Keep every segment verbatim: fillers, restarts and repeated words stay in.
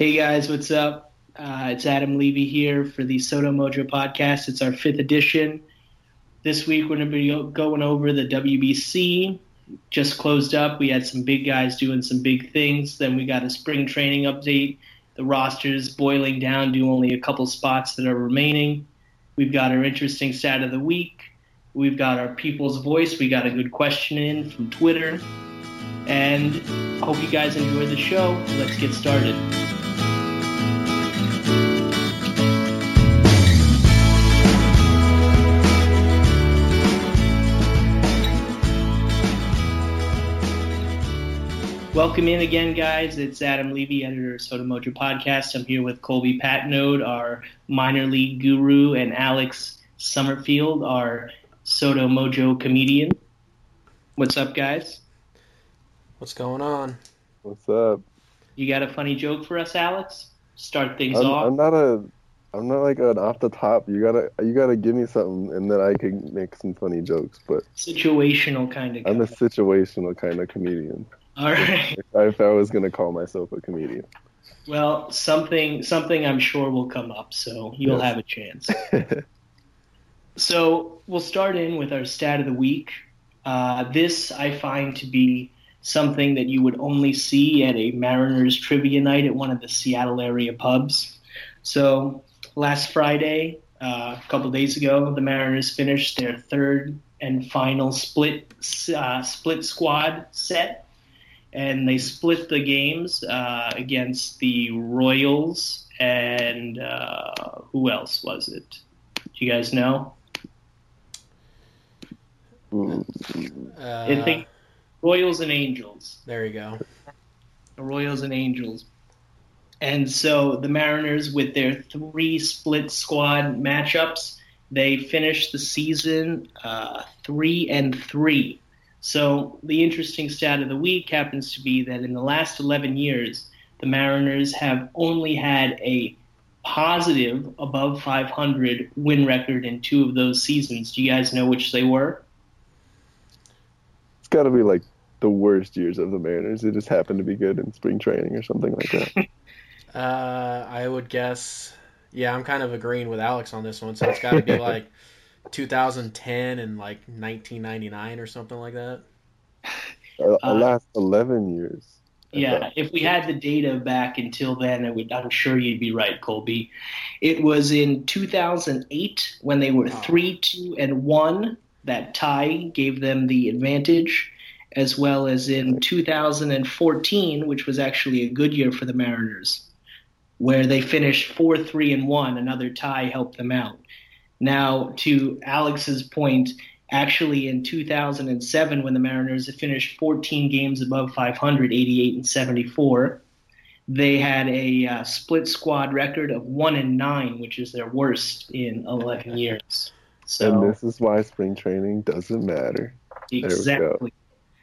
Hey guys, what's up? Uh, it's Adam Levy here for the Soto Mojo podcast. It's our fifth edition. This week we're going to be going over the W B C. Just closed up. We had some big guys doing some big things. Then we got a spring training update. The roster's boiling down to only a couple spots that are remaining. We've got our interesting stat of the week. We've got our people's voice. We got a good question in from Twitter. And I hope you guys enjoy the show. Let's get started. Welcome in again, guys. It's Adam Levy, editor of Soto Mojo Podcast. I'm here with Colby Patnode, our minor league guru, and Alex Summerfield, our Soto Mojo comedian. What's up, guys? What's going on? What's up? You got a funny joke for us, Alex? Start things I'm, off. I'm not a, I'm not like an off the top. You gotta, you gotta give me something, and then I can make some funny jokes. But situational kind of. I'm a situational kind of comedian. All right. If I, if I was gonna call myself a comedian. Well, something, something I'm sure will come up, so you'll yes. have a chance. So we'll start in with our stat of the week. Uh, this I find to be something that you would only see at a Mariners trivia night at one of the Seattle area pubs. So last Friday, uh, a couple days ago, the Mariners finished their third and final split uh, split squad set, and they split the games uh, against the Royals and uh, who else was it? Do you guys know? Uh, I think Royals and Angels. There you go. The Royals and Angels. And so the Mariners, with their three split squad matchups, they finished the season uh, three and three. So the interesting stat of the week happens to be that in the last eleven years, the Mariners have only had a positive above five hundred win record in two of those seasons. Do you guys know which they were? It's got to be like the worst years of the Mariners. It just happened to be good in spring training or something like that. uh, I would guess. Yeah, I'm kind of agreeing with Alex on this one. So it's got to be like two thousand ten and like nineteen ninety-nine or something like that. The Uh, last eleven years. Yeah, if we had the data back until then, I would, I'm sure you'd be right, Colby. It was in two thousand eight when they were three, two, and one. That tie gave them the advantage, as well as in two thousand fourteen, which was actually a good year for the Mariners, where they finished four, three, and one. Another tie helped them out. Now, to Alex's point, actually in two thousand seven, when the Mariners had finished fourteen games above five hundred, eighty-eight and seventy-four, they had a uh, split squad record of one and nine, which is their worst in eleven years. So, and this is why spring training doesn't matter. Exactly.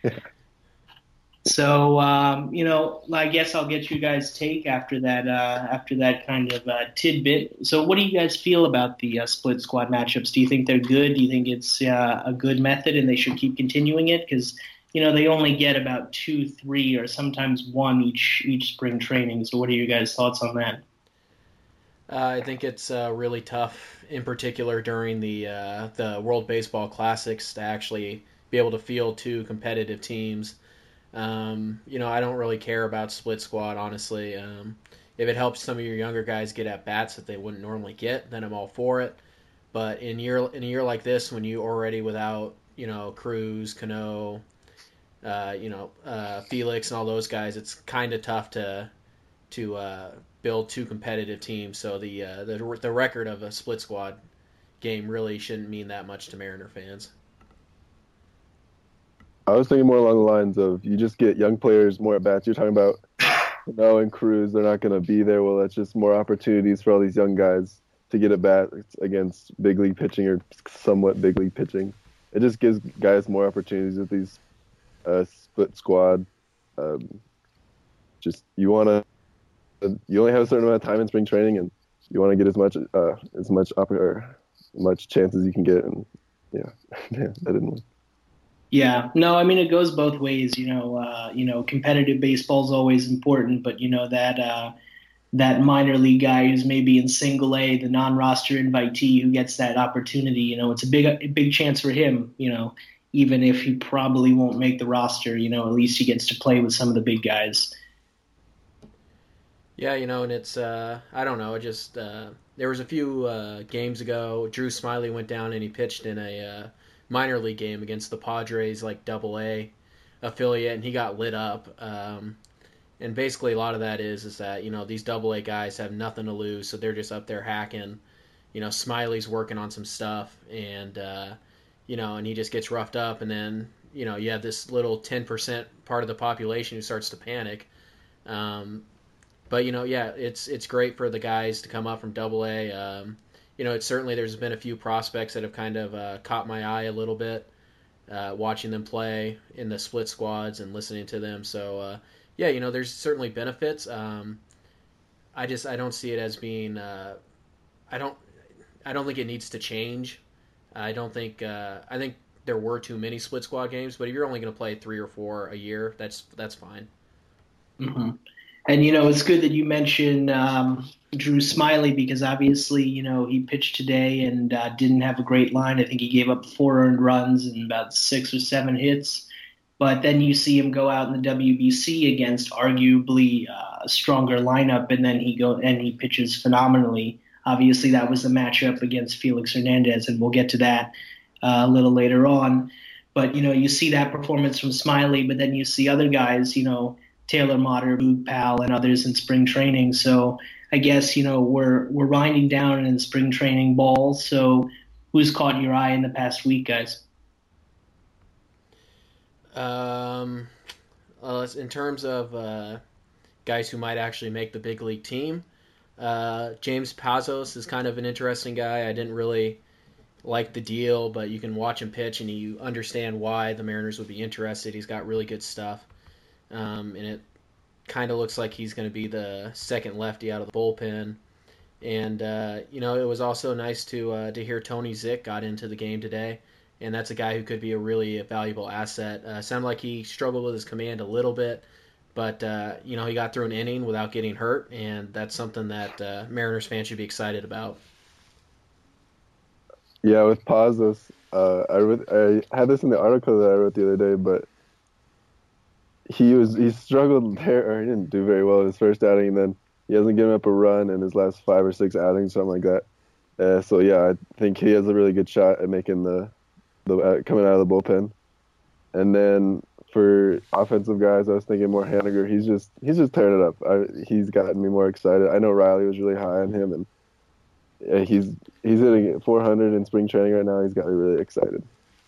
So, um, you know, I guess I'll get you guys' take after that. Uh, after that kind of uh, tidbit. So, what do you guys feel about the uh, split squad matchups? Do you think they're good? Do you think it's uh, a good method and they should keep continuing it? Because you know they only get about two, three, or sometimes one each each spring training. So, what are your guys' thoughts on that? Uh, I think it's uh, really tough, in particular during the uh, the World Baseball Classics, to actually be able to field two competitive teams. Um, you know, I don't really care about split squad, honestly. Um, if it helps some of your younger guys get at bats that they wouldn't normally get, then I'm all for it. But in year in a year like this, when you already without you know Cruz, Cano, uh, you know uh, Felix, and all those guys, it's kind of tough to to uh, build two competitive teams. So the uh, the the record of a split squad game really shouldn't mean that much to Mariner fans. I was thinking more along the lines of you just get young players more at bats. You're talking about Cano and Cruz, they're not going to be there. Well, that's just more opportunities for all these young guys to get at bats against big league pitching or somewhat big league pitching. It just gives guys more opportunities with these uh, split squad. Um, just you want to, you only have a certain amount of time in spring training, and you want to get as much uh, as much up or much chance as you can get. And yeah, man, that didn't work. Yeah, no, I mean, it goes both ways. You know, uh, you know, competitive baseball is always important, but you know that uh, that minor league guy who's maybe in single A, the non-roster invitee who gets that opportunity. You know, it's a big, a big chance for him, you know, even if he probably won't make the roster, you know, at least he gets to play with some of the big guys. Yeah, you know, and it's, uh, I don't know, it just, uh, there was a few uh, games ago, Drew Smiley went down and he pitched in a uh, minor league game against the Padres, like double A affiliate, and he got lit up. Um, and basically a lot of that is, is that, you know, these double A guys have nothing to lose, so they're just up there hacking. You know, Smiley's working on some stuff, and, uh, you know, and he just gets roughed up, and then, you know, you have this little ten percent part of the population who starts to panic. Um, But, you know, yeah, it's it's great for the guys to come up from double A. Um, you know, it's certainly there's been a few prospects that have kind of uh, caught my eye a little bit, uh, watching them play in the split squads and listening to them. So, uh, yeah, you know, there's certainly benefits. Um, I just I don't see it as being uh, I don't I don't think it needs to change. I don't think uh, I think there were too many split squad games, but if you're only going to play three or four a year, that's that's fine. Mm-hmm. And, you know, it's good that you mentioned um, Drew Smiley because obviously, you know, he pitched today and uh, didn't have a great line. I think he gave up four earned runs and about six or seven hits. But then you see him go out in the W B C against arguably uh, a stronger lineup, and then he go and he pitches phenomenally. Obviously, that was the matchup against Felix Hernandez, and we'll get to that uh, a little later on. But, you know, you see that performance from Smiley, but then you see other guys, you know, Taylor Motter, Boog Powell, and others in spring training. So I guess, you know, we're we're winding down in spring training ball. So who's caught your eye in the past week, guys? Um, uh, in terms of uh, guys who might actually make the big league team, uh, James Pazos is kind of an interesting guy. I didn't really like the deal, but you can watch him pitch and you understand why the Mariners would be interested. He's got really good stuff. Um, and it kind of looks like he's going to be the second lefty out of the bullpen. And, uh, you know, it was also nice to uh, to hear Tony Zick got into the game today. And that's a guy who could be a really valuable asset. Uh, sounded like he struggled with his command a little bit. But, uh, you know, he got through an inning without getting hurt. And that's something that uh, Mariners fans should be excited about. Yeah, with Pazos, uh, I, re- I had this in the article that I wrote the other day, but He was he struggled there, or he didn't do very well in his first outing, and then he hasn't given up a run in his last five or six outings, something like that. Uh, so yeah, I think he has a really good shot at making the the uh, coming out of the bullpen. And then for offensive guys, I was thinking more Haniger. He's just he's just tearing it up. I, he's gotten me more excited. I know Riley was really high on him, and uh, he's he's hitting four hundred in spring training right now. He's got me really excited.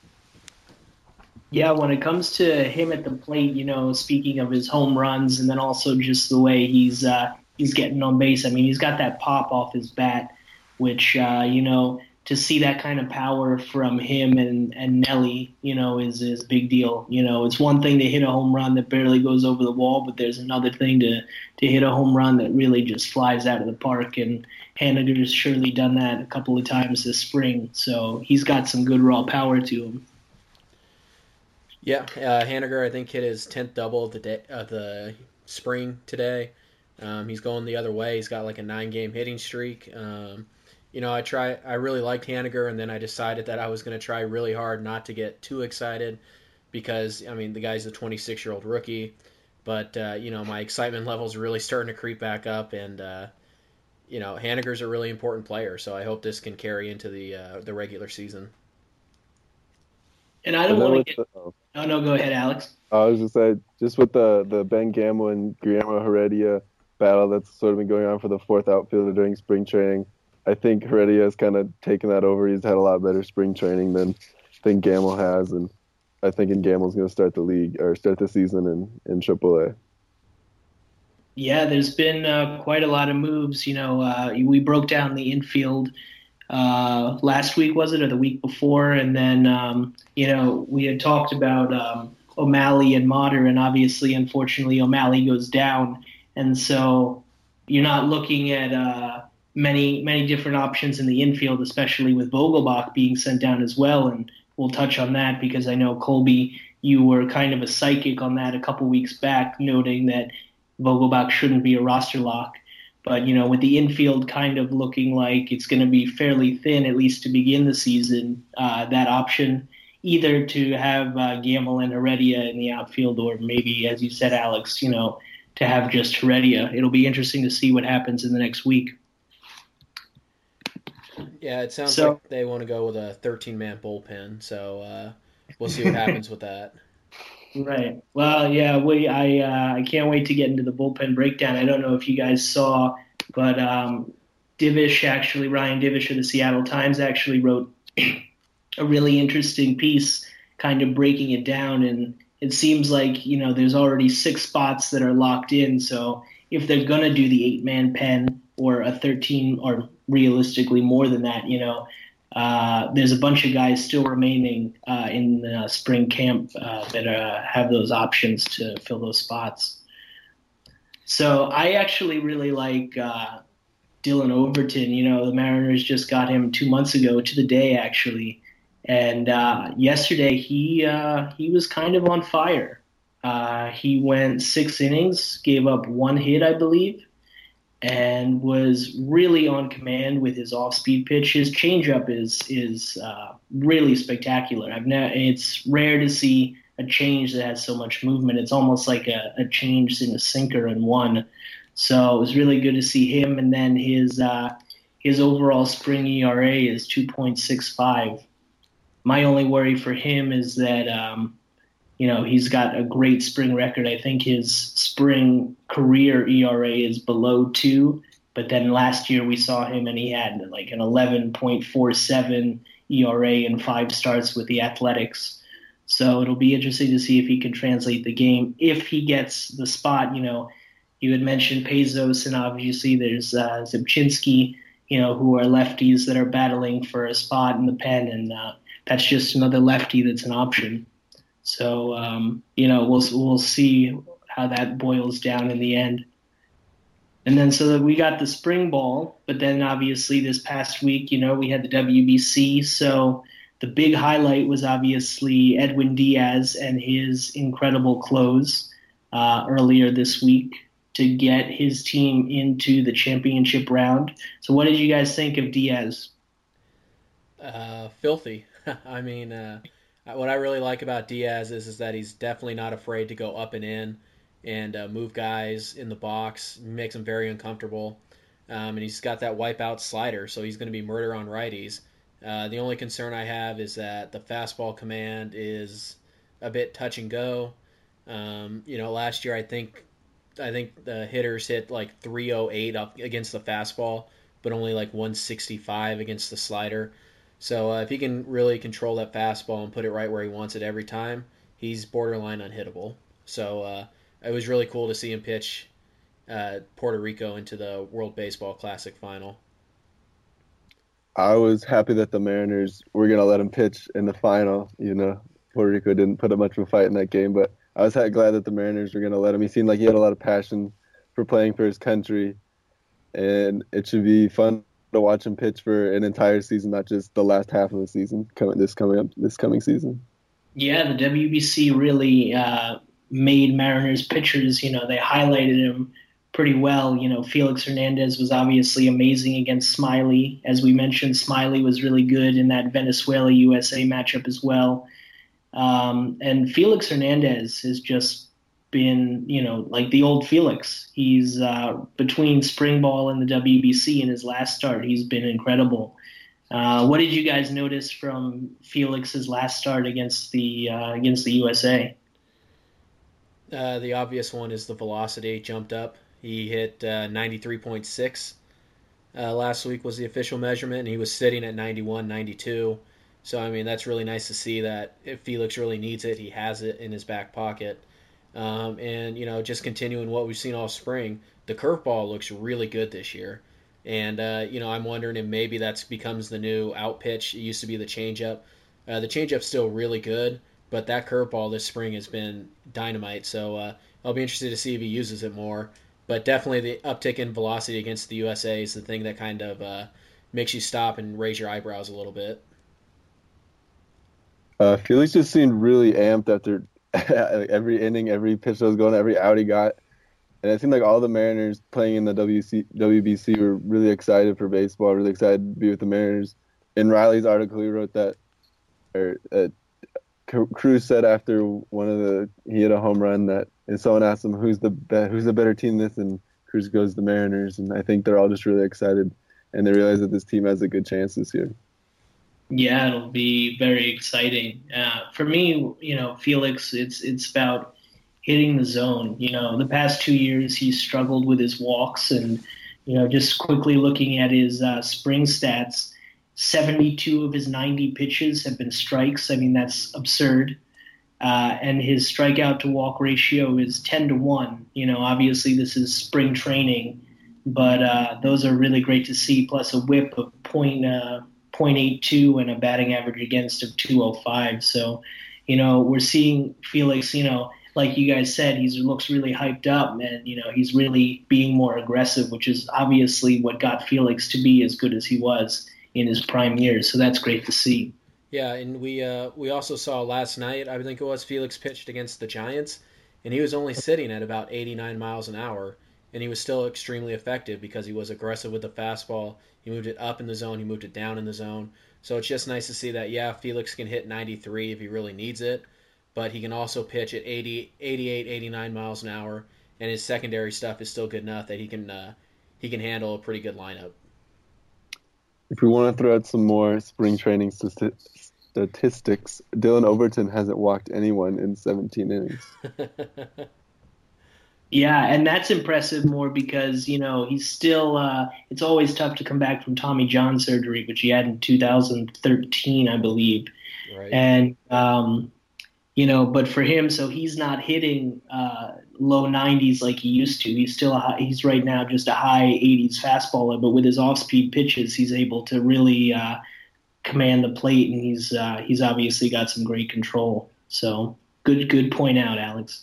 Yeah, when it comes to him at the plate, you know, speaking of his home runs and then also just the way he's uh, he's getting on base, I mean, he's got that pop off his bat, which, uh, you know, to see that kind of power from him and, and Nelly, you know, is, is a big deal. You know, it's one thing to hit a home run that barely goes over the wall, but there's another thing to, to hit a home run that really just flies out of the park. And Haniger's surely done that a couple of times this spring. So he's got some good raw power to him. Yeah, uh, Haniger, I think, hit his tenth double of the day, of the spring today. Um, he's going the other way. He's got like a nine-game hitting streak. Um, you know, I try. I really liked Haniger, and then I decided that I was going to try really hard not to get too excited because, I mean, the guy's a twenty-six-year-old rookie. But, uh, you know, my excitement level's really starting to creep back up, and, uh, you know, Haniger's a really important player, so I hope this can carry into the uh, the regular season. And I don't want to get. The, oh. No, no, go ahead, Alex. I was just saying, just with the, the Ben Gamel and Guillermo Heredia battle that's sort of been going on for the fourth outfielder during spring training, I think Heredia has kind of taken that over. He's had a lot better spring training than I think Gamel has, and I think Gamel's going to start the league or start the season in in triple A. Yeah, there's been uh, quite a lot of moves. You know, uh, we broke down the infield. Uh, last week, was it, or the week before? And then, um, you know, we had talked about um, O'Malley and Motter, and obviously, unfortunately, O'Malley goes down. And so you're not looking at uh, many, many different options in the infield, especially with Vogelbach being sent down as well. And we'll touch on that because I know, Colby, you were kind of a psychic on that a couple weeks back, noting that Vogelbach shouldn't be a roster lock. But, you know, with the infield kind of looking like it's going to be fairly thin, at least to begin the season, uh, that option either to have uh, Gamble and Heredia in the outfield or maybe, as you said, Alex, you know, to have just Heredia. It'll be interesting to see what happens in the next week. Yeah, it sounds so, like they want to go with a thirteen-man bullpen, so uh, we'll see what happens with that. Right. Well, yeah, we I uh, I can't wait to get into the bullpen breakdown. I don't know if you guys saw, but um, Divish actually, Ryan Divish of the Seattle Times actually wrote a really interesting piece, kind of breaking it down. And it seems like, you know, there's already six spots that are locked in. So if they're going to do the eight-man pen or a thirteen, or realistically more than that, you know, Uh, there's a bunch of guys still remaining uh, in the spring camp uh, that uh, have those options to fill those spots. So I actually really like uh, Dylan Overton. You know, the Mariners just got him two months ago to the day, actually. And uh, yesterday he uh, he was kind of on fire. Uh, he went six innings, gave up one hit, I believe, and was really on command with his off-speed pitch. His changeup is is uh, really spectacular. I've ne- It's rare to see a change that has so much movement. It's almost like a, a change in a sinker in one. So it was really good to see him. And then his uh, his overall spring E R A is two point six five. My only worry for him is that um, you know, he's got a great spring record. I think his spring career E R A is below two, but then last year we saw him and he had like an eleven point four seven E R A in five starts with the Athletics. So it'll be interesting to see if he can translate the game. If he gets the spot, you know, you had mentioned Pezos, and obviously there's uh, Zipchinski, you know, who are lefties that are battling for a spot in the pen, and uh, that's just another lefty that's an option. So, um, you know, we'll we'll see how that boils down in the end. And then so that we got the spring ball, but then obviously this past week, you know, we had the W B C. So the big highlight was obviously Edwin Diaz and his incredible close uh, earlier this week to get his team into the championship round. So what did you guys think of Diaz? Uh, filthy. I mean, uh, what I really like about Diaz is, is that he's definitely not afraid to go up and in and uh, move guys in the box. He makes them very uncomfortable. Um, and he's got that wipeout slider, so he's going to be murder on righties. Uh, the only concern I have is that the fastball command is a bit touch and go. Um, you know, last year I think I think the hitters hit like three oh eight up against the fastball, but only like one sixty-five against the slider. So uh, if he can really control that fastball and put it right where he wants it every time, he's borderline unhittable. So uh, it was really cool to see him pitch uh, Puerto Rico into the World Baseball Classic final. I was happy that the Mariners were going to let him pitch in the final. You know, Puerto Rico didn't put up much of a fight in that game, but I was glad that the Mariners were going to let him. He seemed like he had a lot of passion for playing for his country, and it should be fun to watch him pitch for an entire season, not just the last half of the season coming this coming up this coming season. Yeah, the W B C really uh, made Mariners pitchers. You know, they highlighted him pretty well. You know, Felix Hernandez was obviously amazing against Smiley. As we mentioned, Smiley was really good in that Venezuela U S A matchup as well. Um, and Felix Hernandez has just been, you know, like the old Felix. He's uh, between spring ball and the W B C in his last start. He's been incredible. Uh, what did you guys notice from Felix's last start against the uh, against the U S A? Uh, the obvious one is the velocity jumped up. He hit uh, ninety-three point six uh, last week was the official measurement, and he was sitting at ninety-one, ninety-two. So, I mean, that's really nice to see that if Felix really needs it, he has it in his back pocket. Um, and, you know, just continuing what we've seen all spring, the curveball looks really good this year. And, uh, you know, I'm wondering if maybe that becomes the new out pitch. It used to be the changeup. Uh, the changeup's still really good, but that curveball this spring has been dynamite. So uh, I'll be interested to see if he uses it more. But definitely the uptick in velocity against the U S A is the thing that kind of uh, makes you stop and raise your eyebrows a little bit. Uh, Felix just seemed really amped after every inning, every pitch that was going, every out he got. And it seemed like all the Mariners playing in the W C, W B C were really excited for baseball, really excited to be with the Mariners. In Riley's article, he wrote that, or uh, Cruz said after one of the he hit a home run that, and someone asked him who's the be, who's the better team this, and Cruz goes the Mariners, and I think they're all just really excited, and they realize that this team has a good chance this year. Yeah, it'll be very exciting. Uh, for me, you know, Felix, it's it's about hitting the zone. You know, the past two years he's struggled with his walks, and you know, just quickly looking at his uh, spring stats, seventy-two of his ninety pitches have been strikes. I mean, that's absurd. Uh, and his strikeout to walk ratio is ten to one. You know, obviously this is spring training, but uh, those are really great to see. Plus a whip of point. Uh, point eight two and a batting average against of two oh five. So, you know, we're seeing Felix, you know, like you guys said, he looks really hyped up, and, you know, he's really being more aggressive, which is obviously what got Felix to be as good as he was in his prime years. So that's great to see. Yeah, and we uh, we also saw last night, I think it was, Felix pitched against the Giants, and he was only sitting at about eighty-nine miles an hour, and he was still extremely effective because he was aggressive with the fastball. He moved it up in the zone. He moved it down in the zone. So it's just nice to see that, yeah, Felix can hit ninety-three if he really needs it, but he can also pitch at eighty, eighty-eight, eighty-nine miles an hour, and his secondary stuff is still good enough that he can uh, he can handle a pretty good lineup. If we want to throw out some more spring training st- statistics, Dylan Overton hasn't walked anyone in seventeen innings. Yeah, and that's impressive more because, you know, he's still uh, – it's always tough to come back from Tommy John surgery, which he had in two thousand thirteen, I believe. Right. And, um, you know, but for him, so he's not hitting uh, low nineties like he used to. He's still – a high, he's right now just a high eighties fastballer, but with his off-speed pitches, he's able to really uh, command the plate, and he's uh, he's obviously got some great control. So good, good point out, Alex.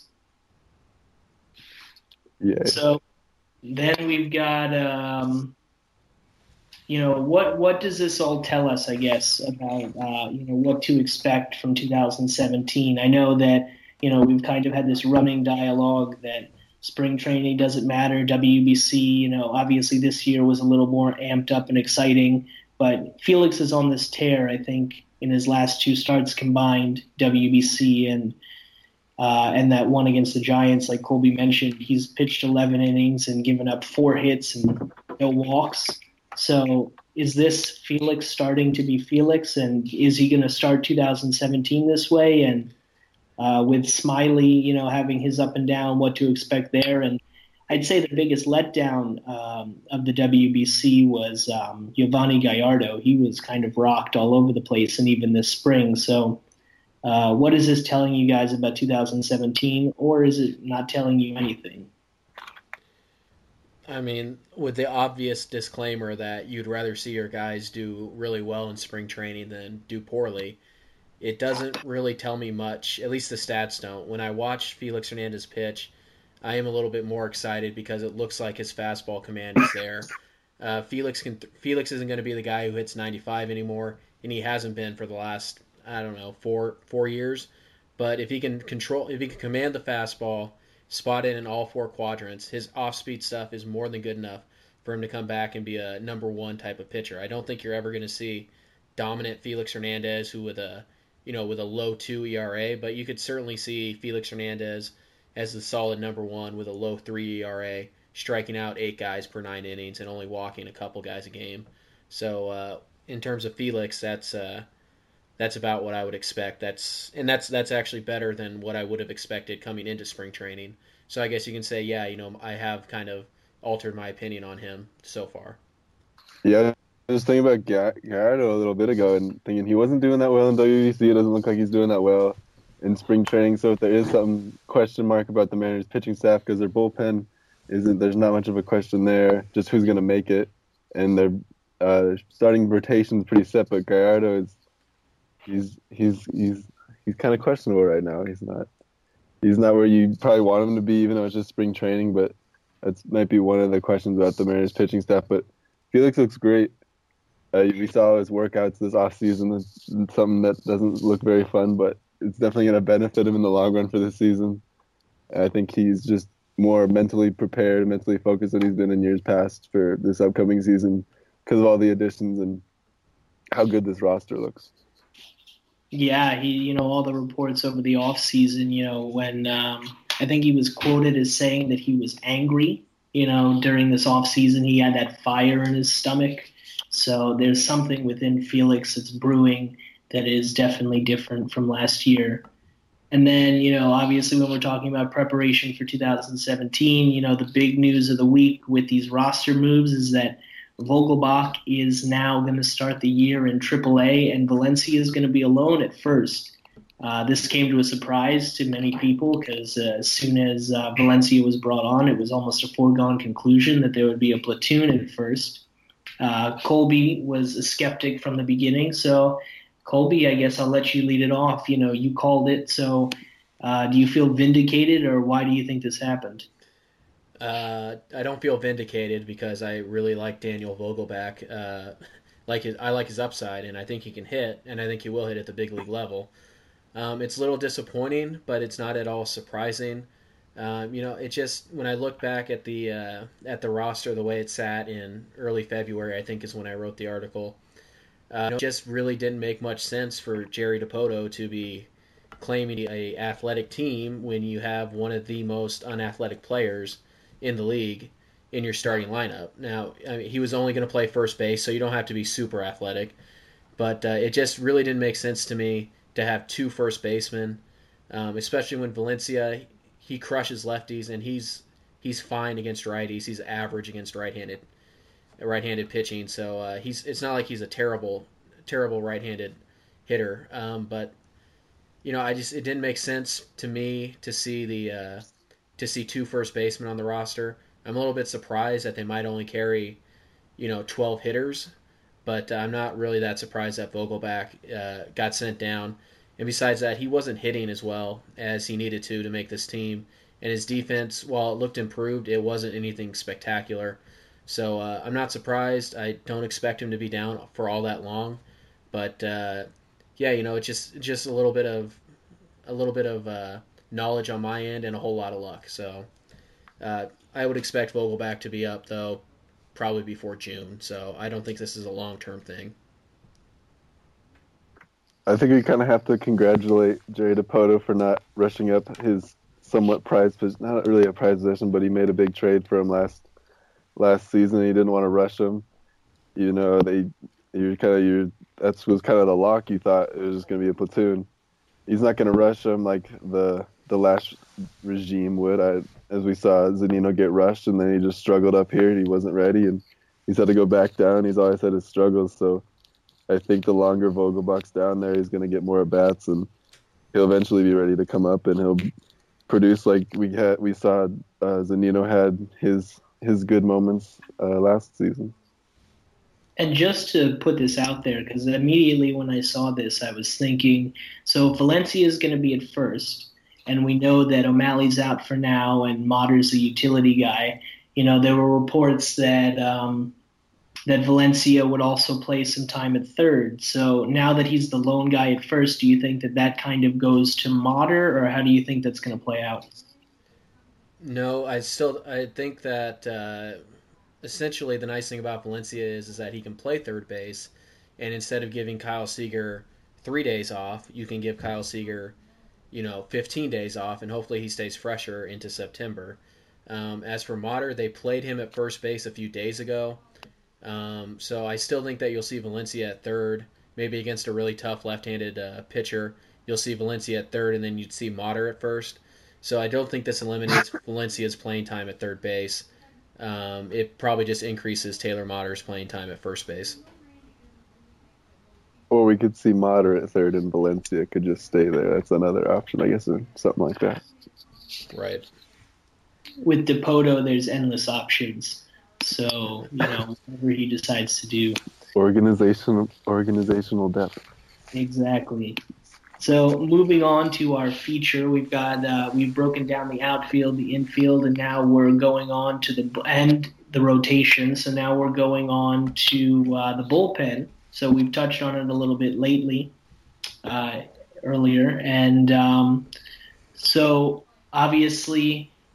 Yeah. So then we've got, um, you know, what what does this all tell us, I guess, about, uh, you know, what to expect from two thousand seventeen? I know that, you know, we've kind of had this running dialogue that spring training doesn't matter, W B C, you know, obviously this year was a little more amped up and exciting, but Felix is on this tear, I think, in his last two starts combined, W B C and Uh, and that one against the Giants, like Colby mentioned, he's pitched eleven innings and given up four hits and no walks. So is this Felix starting to be Felix, and is he going to start two thousand seventeen this way? And uh, with Smiley, you know, having his up and down, what to expect there? And I'd say the biggest letdown um, of the W B C was um, Giovanni Gallardo. He was kind of rocked all over the place, and even this spring. So Uh, what is this telling you guys about two thousand seventeen, or is it not telling you anything? I mean, with the obvious disclaimer that you'd rather see your guys do really well in spring training than do poorly, it doesn't really tell me much, at least the stats don't. When I watch Felix Hernandez pitch, I am a little bit more excited because it looks like his fastball command is there. Uh, Felix can Felix isn't going to be the guy who hits ninety-five anymore, and he hasn't been for the last, I don't know, four four years. But if he can control, if he can command the fastball, spot it in all four quadrants, his off-speed stuff is more than good enough for him to come back and be a number one type of pitcher. I don't think you're ever going to see dominant Felix Hernandez who with a, you know, with a low two E R A, but you could certainly see Felix Hernandez as the solid number one with a low three E R A, striking out eight guys per nine innings and only walking a couple guys a game. So uh, in terms of Felix, that's uh, that's about what I would expect. That's and that's that's actually better than what I would have expected coming into spring training. So I guess you can say, yeah, you know, I have kind of altered my opinion on him so far. Yeah, I was thinking about Gallardo a little bit ago and thinking he wasn't doing that well in W B C. It doesn't look like he's doing that well in spring training. So if there is some question mark about the Mariners pitching staff because their bullpen isn't, there's not much of a question there. Just who's going to make it, and their uh, starting rotation is pretty set. But Gallardo is he's he's he's he's kind of questionable right now. He's not he's not where you probably want him to be, even though it's just spring training. But that might be one of the questions about the Mariners pitching staff. But Felix looks great. Uh, we saw his workouts this offseason. It's something that doesn't look very fun, but it's definitely going to benefit him in the long run for this season. I think he's just more mentally prepared, mentally focused than he's been in years past for this upcoming season because of all the additions and how good this roster looks. Yeah, he, you know, all the reports over the off season, you know, when um, I think he was quoted as saying that he was angry, you know, during this off season, he had that fire in his stomach. So there's something within Felix that's brewing that is definitely different from last year. And then, you know, obviously when we're talking about preparation for two thousand seventeen, you know, the big news of the week with these roster moves is that Vogelbach is now going to start the year in triple A, and Valencia is going to be alone at first. Uh, this came to a surprise to many people because uh, as soon as uh, Valencia was brought on, it was almost a foregone conclusion that there would be a platoon at first. Uh, Colby was a skeptic from the beginning, so Colby, I guess I'll let you lead it off. You know, you called it, so uh, do you feel vindicated, or why do you think this happened? Uh, I don't feel vindicated because I really like Daniel Vogelbach. Uh, like his, I like his upside, and I think he can hit, and I think he will hit at the big league level. Um, it's a little disappointing, but it's not at all surprising. Um, you know, it just when I look back at the uh, at the roster, the way it sat in early February, I think is when I wrote the article. Uh, it just really didn't make much sense for Jerry Dipoto to be claiming a athletic team when you have one of the most unathletic players in the league in your starting lineup. Now, I mean, he was only going to play first base, so you don't have to be super athletic. But uh, it just really didn't make sense to me to have two first basemen, um, especially when Valencia, he crushes lefties, and he's he's fine against righties. He's average against right-handed right-handed pitching, so uh, he's it's not like he's a terrible terrible right-handed hitter. Um, but you know, I just it didn't make sense to me to see the uh, to see two first basemen on the roster. I'm a little bit surprised that they might only carry, you know, twelve hitters, but uh, I'm not really that surprised that Vogelbach uh, got sent down. And besides that, he wasn't hitting as well as he needed to to make this team. And his defense, while it looked improved, it wasn't anything spectacular. So uh, I'm not surprised. I don't expect him to be down for all that long. But uh, yeah, you know, it's just just a little bit of a little bit of uh, knowledge on my end and a whole lot of luck. So uh, I would expect Vogelbach to be up, though, probably before June. So I don't think this is a long-term thing. I think we kind of have to congratulate Jerry Dipoto for not rushing up his somewhat prized position. Not really a prized position, but he made a big trade for him last last season. He didn't want to rush him. You know, they you kind of you that was kind of the lock. You thought it was just going to be a platoon. He's not going to rush him like the the last regime would. I, as we saw Zunino get rushed, and then he just struggled up here. He wasn't ready, and he's had to go back down. He's always had his struggles, so I think the longer Vogelbach's down there, he's going to get more at bats, and he'll eventually be ready to come up, and he'll produce like we had. We saw uh, Zunino had his his good moments uh, last season. And just to put this out there, because immediately when I saw this, I was thinking, so Valencia is going to be at first, and we know that O'Malley's out for now, and Motter's the utility guy. You know, there were reports that um, that Valencia would also play some time at third. So now that he's the lone guy at first, do you think that that kind of goes to Motter, or how do you think that's going to play out? No, I still I think that uh, essentially the nice thing about Valencia is is that he can play third base, and instead of giving Kyle Seager three days off, you can give Kyle Seager, you know, fifteen days off, and hopefully he stays fresher into September. Um, as for Motter, they played him at first base a few days ago, um, so I still think that you'll see Valencia at third, maybe against a really tough left-handed uh, pitcher. You'll see Valencia at third, and then you'd see Motter at first. So I don't think this eliminates Valencia's playing time at third base. Um, it probably just increases Taylor Motter's playing time at first base. Or we could see Motter at third and Valencia could just stay there. That's another option, I guess, or something like that. Right. With Dipoto, there's endless options. So, you know, whatever he decides to do. Organizational, organizational depth. Exactly. So moving on to our feature, we've got uh, we've broken down the outfield, the infield, and now we're going on to the and the rotation. So now we're going on to uh, the bullpen. So we've touched on it a little bit lately, uh, earlier, and um, so obviously,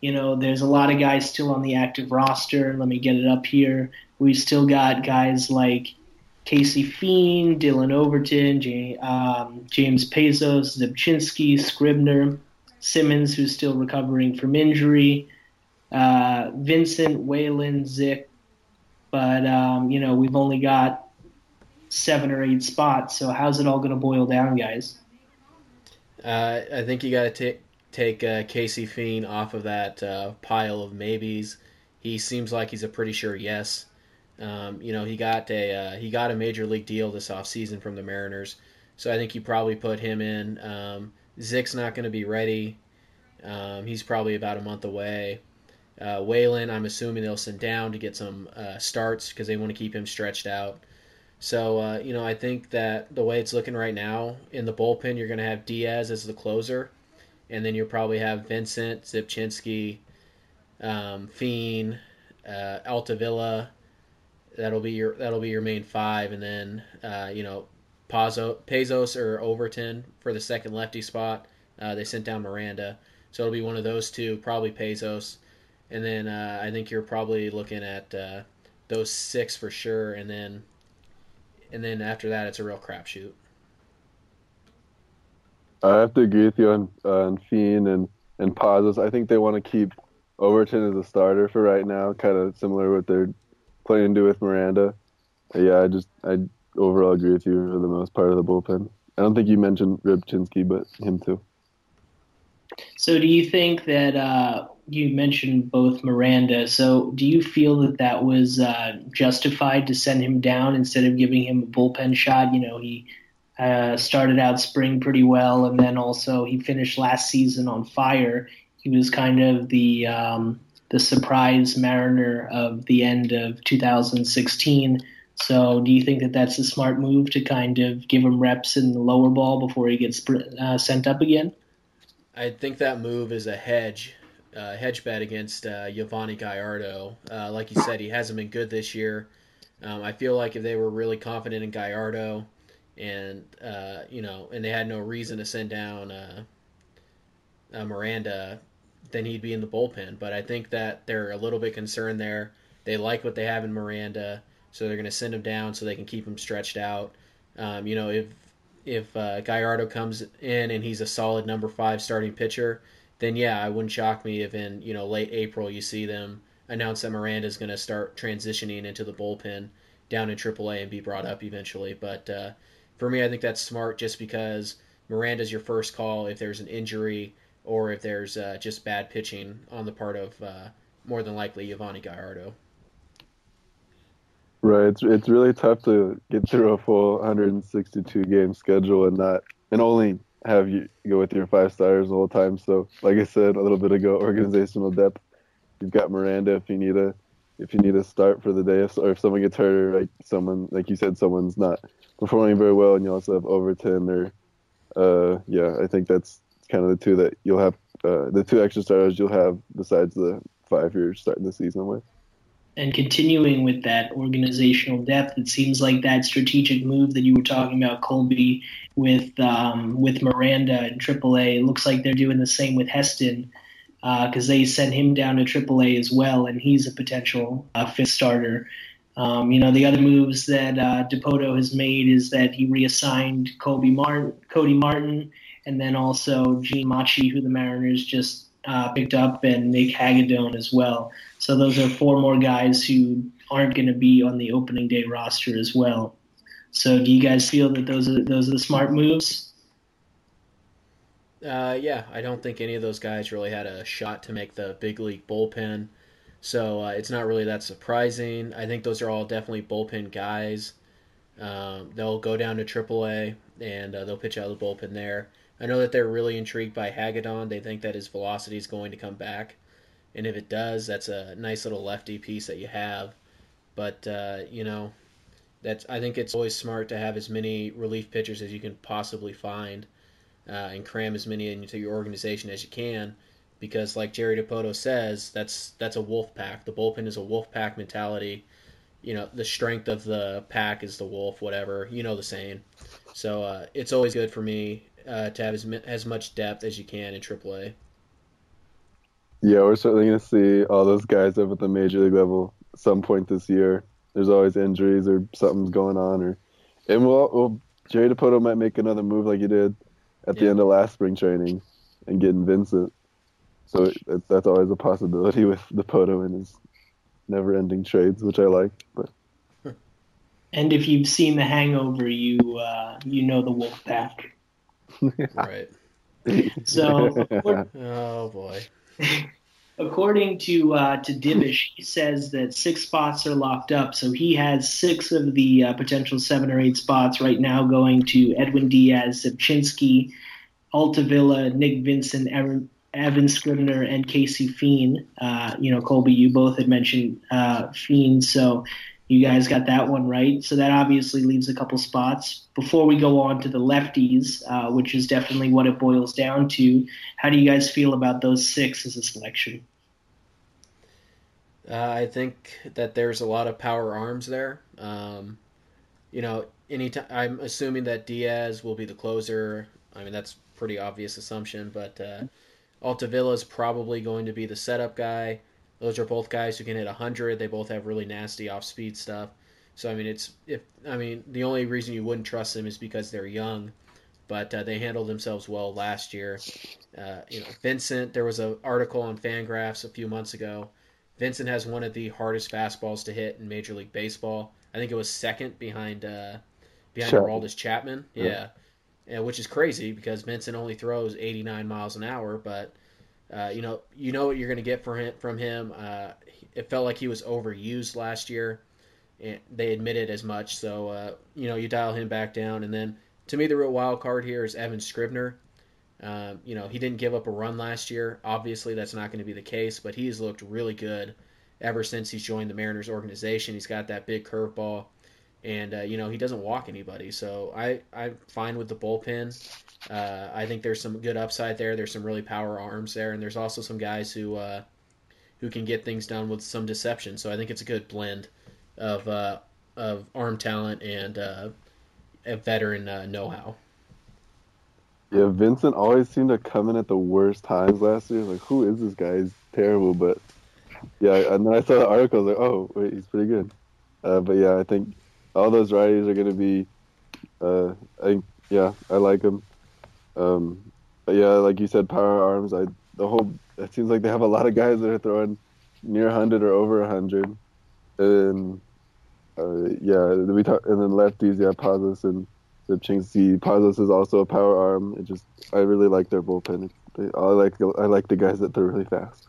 You know, there's a lot of guys still on the active roster. Let me get it up here. We've still got guys like Casey Fiend, Dylan Overton, J- um, James Pezos, Zipchinski, Scribner, Simmons, who's still recovering from injury, uh, Vincent, Whalen, Zick. But, um, you know, we've only got seven or eight spots. So how's it all going to boil down, guys? Uh, I think you got to take take uh, Casey Fiend off of that uh, pile of maybes. He seems like he's a pretty sure yes. Um, you know, he got a uh, he got a major league deal this offseason from the Mariners, so I think you probably put him in. Um, Zick's not going to be ready. Um, he's probably about a month away. Uh, Whalen, I'm assuming they'll send down to get some uh, starts because they want to keep him stretched out. So, uh, you know, I think that the way it's looking right now, in the bullpen, you're going to have Diaz as the closer, and then you'll probably have Vincent, Zipchinski, um, Fiend, uh, Altavilla. That'll be your that'll be your main five, and then uh, you know, Pazo, Pezos or Overton for the second lefty spot. Uh, they sent down Miranda, so it'll be one of those two, probably Pezos, and then uh, I think you're probably looking at uh, those six for sure, and then and then after that, it's a real crapshoot. I have to agree with you on on Fiend and and Pazos. I think they want to keep Overton as a starter for right now, kind of similar to what they're planning to do with Miranda. But yeah, I just I overall agree with you for the most part of the bullpen. I don't think you mentioned Rybczynski, but him too. So do you think that uh, you mentioned both Miranda? So do you feel that that was uh, justified to send him down instead of giving him a bullpen shot? You know, he uh, started out spring pretty well, and then also he finished last season on fire. He was kind of the um, the surprise Mariner of the end of two thousand sixteen. So do you think that that's a smart move to kind of give him reps in the lower ball before he gets uh, sent up again? I think that move is a hedge, uh, hedge bet against uh, Yovani Gallardo. Uh, like you said, he hasn't been good this year. Um, I feel like if they were really confident in Gallardo, and uh, you know, and they had no reason to send down uh, uh, Miranda, then he'd be in the bullpen. But I think that they're a little bit concerned there. They like what they have in Miranda, so they're going to send him down so they can keep him stretched out. Um, you know, if if uh, Gallardo comes in and he's a solid number five starting pitcher, then yeah, I wouldn't shock me if in you know late April you see them announce that Miranda is going to start transitioning into the bullpen down in triple A and be brought up eventually. But uh, for me, I think that's smart just because Miranda's your first call if there's an injury or if there's uh, just bad pitching on the part of uh, more than likely Yovani Gallardo. Right, it's it's really tough to get through a full one hundred sixty-two game schedule and not and only have you go with your five stars the whole time. So, like I said a little bit ago, organizational depth. You've got Miranda if you need a if you need a start for the day, if, or if someone gets hurt, or like someone like you said, someone's not performing very well, and you also have Overton or uh yeah, I think that's kind of the two that you'll have uh, the two extra starters you'll have besides the five you're starting the season with. And continuing with that organizational depth, it seems like that strategic move that you were talking about, Colby, with um, with Miranda in triple A, it looks like they're doing the same with Heston because uh, they sent him down to triple A as well, and he's a potential uh, fifth starter. Um, you know, the other moves that uh, Dipoto has made is that he reassigned Colby Martin, Cody Martin, and then also Gene Machi, who the Mariners just uh, picked up, and Nick Hagedorn as well. So those are four more guys who aren't going to be on the opening day roster as well. So do you guys feel that those are those are the smart moves? Uh, yeah, I don't think any of those guys really had a shot to make the big league bullpen. So uh, it's not really that surprising. I think those are all definitely bullpen guys. Um, they'll go down to triple A and uh, they'll pitch out of the bullpen there. I know that they're really intrigued by Hagedorn. They think that his velocity is going to come back. And if it does, that's a nice little lefty piece that you have. But, uh, you know, that's I think it's always smart to have as many relief pitchers as you can possibly find uh, and cram as many into your organization as you can. Because like Jerry Dipoto says, that's that's a wolf pack. The bullpen is a wolf pack mentality. You know, the strength of the pack is the wolf, whatever. You know the saying. So uh, it's always good for me uh, to have as, as much depth as you can in triple A. Yeah, we're certainly going to see all those guys up at the major league level some point this year. There's always injuries or something's going on, or and we'll, we'll Jerry Dipoto might make another move like he did at the Yeah. end of last spring training and getting Vincent. So it, that's always a possibility with Dipoto and his never-ending trades, which I like. But And if you've seen The Hangover, you uh, you know the Wolfpack. Right. So, Oh boy. according to uh, to Divish, he says that six spots are locked up. So he has six of the uh, potential seven or eight spots right now going to Edwin Diaz, Zipchinski, Altavilla, Nick Vincent, Evan, Evan Scribner, and Casey Fien. Uh, you know, Colby, you both had mentioned uh, Fien, so you guys got that one right. So that obviously leaves a couple spots. Before we go on to the lefties, uh, which is definitely what it boils down to, how do you guys feel about those six as a selection? Uh, I think that there's a lot of power arms there. Um, you know, anytime I'm assuming that Diaz will be the closer. I mean, that's a pretty obvious assumption, but uh, Altavilla is probably going to be the setup guy. Those are both guys who can hit one hundred. They both have really nasty off-speed stuff. So I mean, it's if I mean the only reason you wouldn't trust them is because they're young, but uh, they handled themselves well last year. Uh, you know, Vincent. There was an article on Fangraphs a few months ago. Vincent has one of the hardest fastballs to hit in Major League Baseball. I think it was second behind uh, behind Chapman. Aroldis Chapman. Yeah. yeah, yeah, which is crazy because Vincent only throws eighty-nine miles an hour, but. Uh, you know, you know what you're going to get from him. From him. Uh, it felt like he was overused last year, and they admitted as much. So, uh, you know, you dial him back down, and then to me, the real wild card here is Evan Scribner. Um, you know, he didn't give up a run last year. Obviously, that's not going to be the case, but he's looked really good ever since he's joined the Mariners organization. He's got that big curveball, and uh, you know, he doesn't walk anybody. So I I'm fine with the bullpen. Uh, I think there's some good upside there. There's some really power arms there, and there's also some guys who uh, who can get things done with some deception. So I think it's a good blend of uh, of arm talent and uh, a veteran uh, know-how. Yeah, Vincent always seemed to come in at the worst times last year. Like, who is this guy? He's terrible, but yeah. And then I saw the article. I was like, oh, wait, he's pretty good. Uh, but yeah, I think all those righties are going to be. Uh, I think yeah, I like them. Um, but yeah, like you said, power arms. I the whole. It seems like they have a lot of guys that are throwing near one hundred or over one hundred. And uh, yeah, we talk, and then lefties. Yeah, Pazos and Zipchinski. Pazos is also a power arm. It just I really like their bullpen. They, I like I like the guys that throw really fast.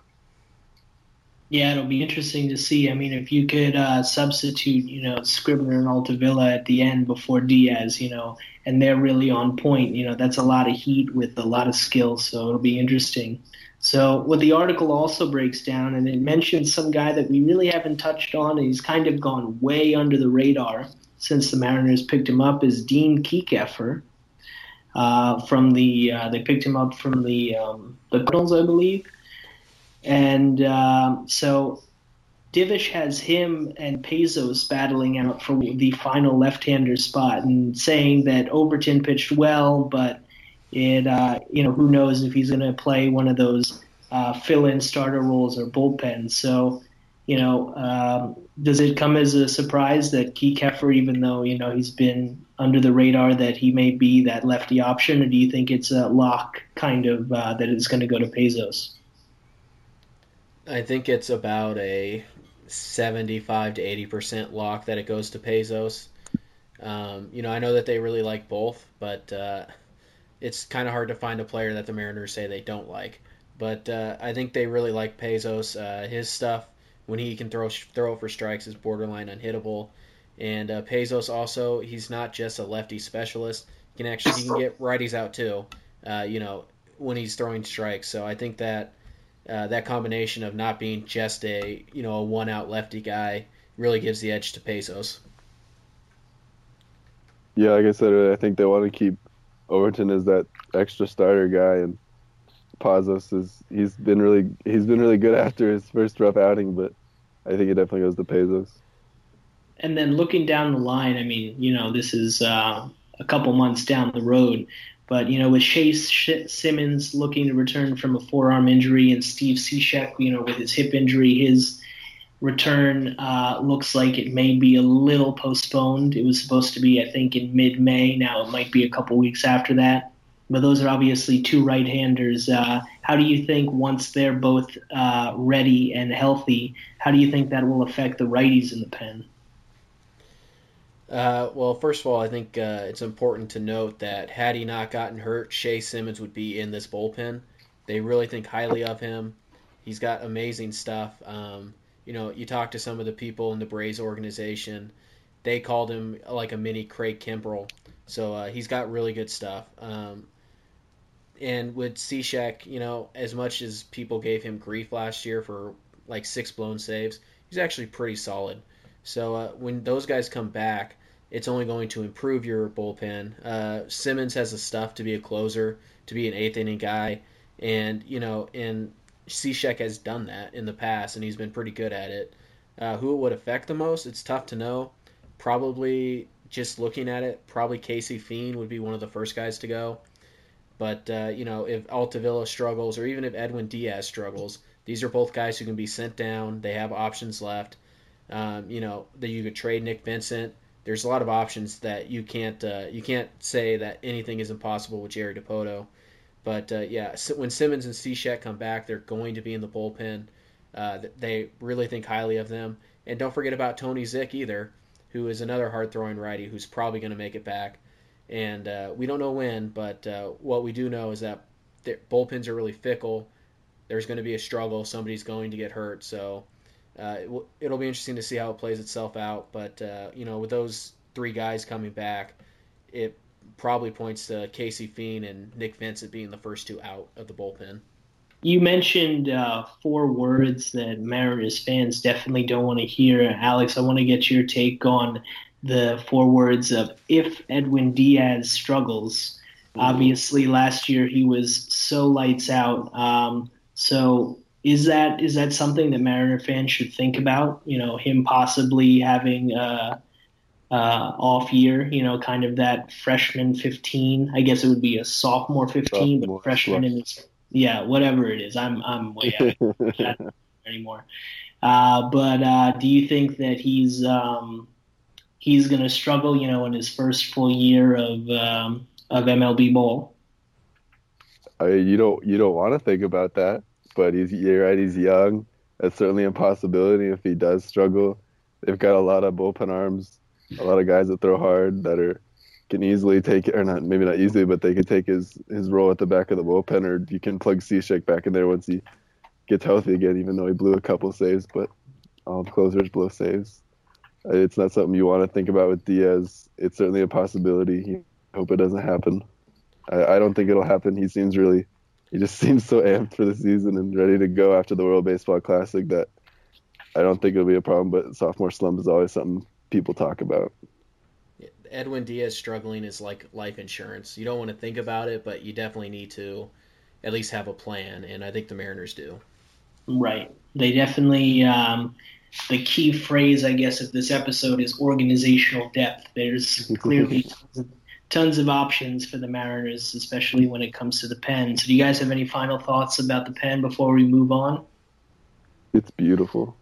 Yeah, it'll be interesting to see. I mean, if you could uh, substitute, you know, Scribner and Altavilla at the end before Diaz, you know, and they're really on point, you know, that's a lot of heat with a lot of skill, so it'll be interesting. So what the article also breaks down, and it mentions some guy that we really haven't touched on, and he's kind of gone way under the radar since the Mariners picked him up, is Dean Kekeffer. Uh, from the uh, they picked him up from the um, the Cardinals, I believe. And um, so Divish has him and Pezos battling out for the final left-hander spot and saying that Overton pitched well, but it, uh, you know, who knows if he's going to play one of those uh, fill-in starter roles or bullpen. So, you know, um, does it come as a surprise that Kekeffer, even though, you know, he's been under the radar, that he may be that lefty option, or do you think it's a lock kind of uh, that it's going to go to Pezos? I think it's about a seventy-five to eighty percent lock that it goes to Pezos. Um, you know, I know that they really like both, but uh, it's kind of hard to find a player that the Mariners say they don't like. But uh, I think they really like Pezos. Uh, his stuff, when he can throw throw for strikes, is borderline unhittable. And uh, Pezos also, he's not just a lefty specialist. He can actually he can get righties out too. Uh, you know, when he's throwing strikes. So I think that. Uh, that combination of not being just a you know a one out lefty guy really gives the edge to Pezos. Yeah, like I said, I think they want to keep Overton as that extra starter guy, and Pazos is he's been really he's been really good after his first rough outing, but I think it definitely goes to Pezos. And then looking down the line, I mean, you know, this is uh, a couple months down the road, But, you know, with Chase Simmons looking to return from a forearm injury and Steve Cishek, you know, with his hip injury, his return uh, looks like it may be a little postponed. It was supposed to be, I think, in mid-May. Now it might be a couple weeks after that. But those are obviously two right-handers. Uh, how do you think once they're both uh, ready and healthy, how do you think that will affect the righties in the pen? Uh, well, first of all, I think uh, it's important to note that had he not gotten hurt, Shea Simmons would be in this bullpen. They really think highly of him. He's got amazing stuff. Um, you know, you talk to some of the people in the Braves organization, they called him like a mini Craig Kimbrell. So uh, he's got really good stuff. Um, and with Cishek, you know, as much as people gave him grief last year for like six blown saves, he's actually pretty solid. So uh, when those guys come back, it's only going to improve your bullpen. Uh, Simmons has the stuff to be a closer, to be an eighth inning guy, and you know, and Cishek has done that in the past, and he's been pretty good at it. Uh, who it would affect the most? It's tough to know. Probably just looking at it, probably Casey Fiend would be one of the first guys to go. But uh, you know, if Altavilla struggles, or even if Edwin Diaz struggles, these are both guys who can be sent down. They have options left. Um, you know, that you could trade Nick Vincent. There's a lot of options that you can't uh, you can't say that anything is impossible with Jerry Dipoto. But uh, yeah, when Simmons and Cishek come back, they're going to be in the bullpen. Uh, they really think highly of them. And don't forget about Tony Zick either, who is another hard-throwing righty who's probably going to make it back. And uh, we don't know when, but uh, what we do know is that bullpens are really fickle. There's going to be a struggle. Somebody's going to get hurt. So uh, it w- it'll be interesting to see how it plays itself out. But, uh, you know, with those three guys coming back, it probably points to Casey Fiend and Nick Vincent being the first two out of the bullpen. You mentioned uh, four words that Mariners fans definitely don't want to hear. Alex, I want to get your take on the four words of if Edwin Diaz struggles. Obviously, last year he was so lights out. Um, so is that is that something that Mariner fans should think about? You know, him possibly having a, a off year. You know, kind of that freshman fifteen. I guess it would be a sophomore fifteen, sophomore, but freshman in his yeah, whatever it is. I'm I'm way out anymore. Uh, but uh, do you think that he's um, he's going to struggle, you know, in his first full year of um, of M L B ball? I mean, you don't you don't want to think about that, but he's you're right. He's young. That's certainly a possibility if he does struggle. They've got a lot of bullpen arms, a lot of guys that throw hard that are can easily take it, or not maybe not easily, but they could take his his role at the back of the bullpen, or you can plug Cishek back in there once he gets healthy again. Even though he blew a couple saves, but all closers blow saves. It's not something you want to think about with Diaz. It's certainly a possibility. I hope it doesn't happen. I, I don't think it'll happen. He seems really, he just seems so amped for the season and ready to go after the World Baseball Classic that I don't think it'll be a problem, but sophomore slump is always something people talk about. Edwin Diaz struggling is like life insurance. You don't want to think about it, but you definitely need to at least have a plan, and I think the Mariners do. Right. They definitely, um, the key phrase, I guess, of this episode is organizational depth. There's clearly tons of, tons of options for the Mariners, especially when it comes to the pen. So do you guys have any final thoughts about the pen before we move on? It's beautiful.